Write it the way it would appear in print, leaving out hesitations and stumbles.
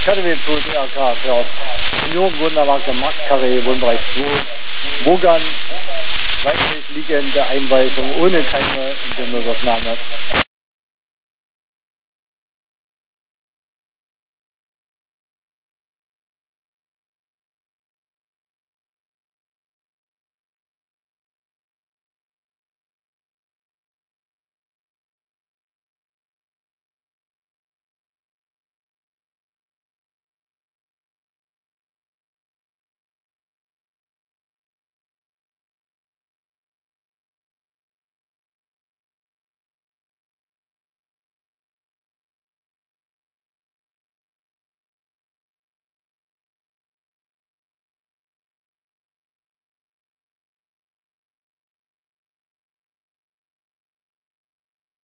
Academy Plus Aircraft of Union Wunderwag Max Carré Wunderreich 2 Wogan seitlich liegende Einweisung ohne keine Entbindungsaufnahme.